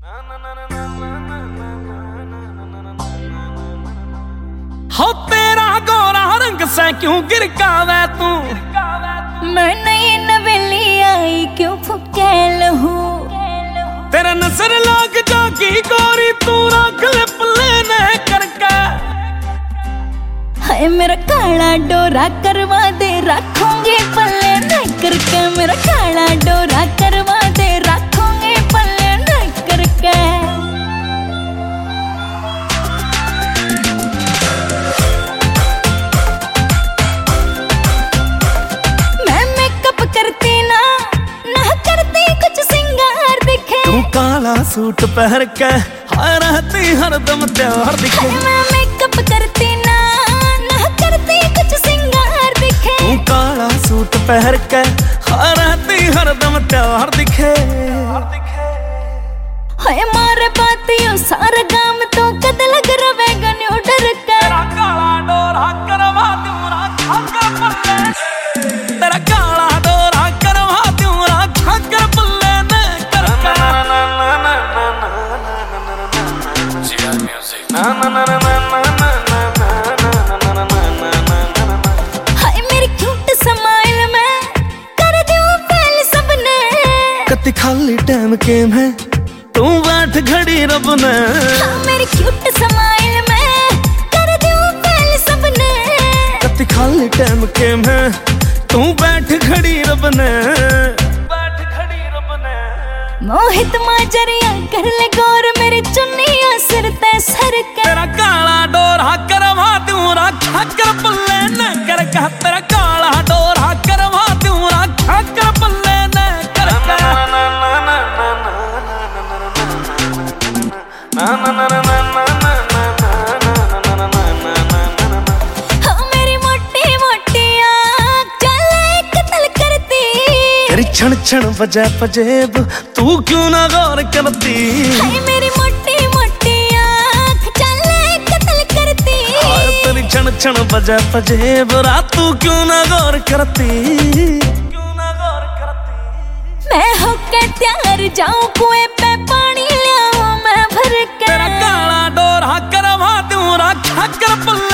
हो तेरा गोरा रंग से क्यों गिरकावे तू, मैं नई नवेली आई क्यों फुके लहू। तेरा नजर लाग जागी गोरी तू रख ले पल्ले न करके। हाय मेरा काला डोरा करवा दे रखूंगी पल्ले न करके। मेरा काला डोरा करवा दे रखूंगी पल्ले न करके। मैं मेकअप करती ना करती कुछ सिंगार दिखे। तू काला सूट पहन के हाय रहती हरदम त्योहार दिखे। मैं मेकअप करती ना करती कुछ सिंगार दिखे। तू काला सूट पहन के हाय रहती हरदम त्योहार दिखे। हाय मारे बातियों सारा काम तो कद लग रवेगा न्यू डर के। तेरा काला डोरा करवा दूं राखा कर पल्ले। तेरा काला डोरा करवा दूं राखा कर पल्ले न करके। हाय मेरी क्यूट स्माइल में कर दूं फेल सबने। कति खाली टाइम के मैं तू बैठ घड़ी रब ने। हाँ मेरी क्यूट स्माइल में कर दूं फेल सबने। कति खाली टाइम के मैं तू बैठ घड़ी रब ने। बैठ घड़ी रब ने। मोहित माजरिया कर ले गौर मेरी चुन्नियां सिर ते सर के। तेरा काला डोरा करवा दूं राखा कर पल्ले न करके। तेरा काला डोरा करवा दूं राखा कर पल्ले न करके। हाँ मेरी मोटी मोटी आँख चले कत्ल करती। तेरी क्षण क्षण बजे पजेब तू क्यों ना गौर करती। हाय मेरी मोटी मोटी आँख चले कत्ल करती। हाय तेरी क्षण क्षण बजे पजेब रात तू क्यों ना गौर करती। क्यों ना गौर करती। मैं होके तैयार जाऊं कुएं पे पानी लियाऊं मैं भर के। तेरा काला डोरा करवा दूं राखा कर पल्ले।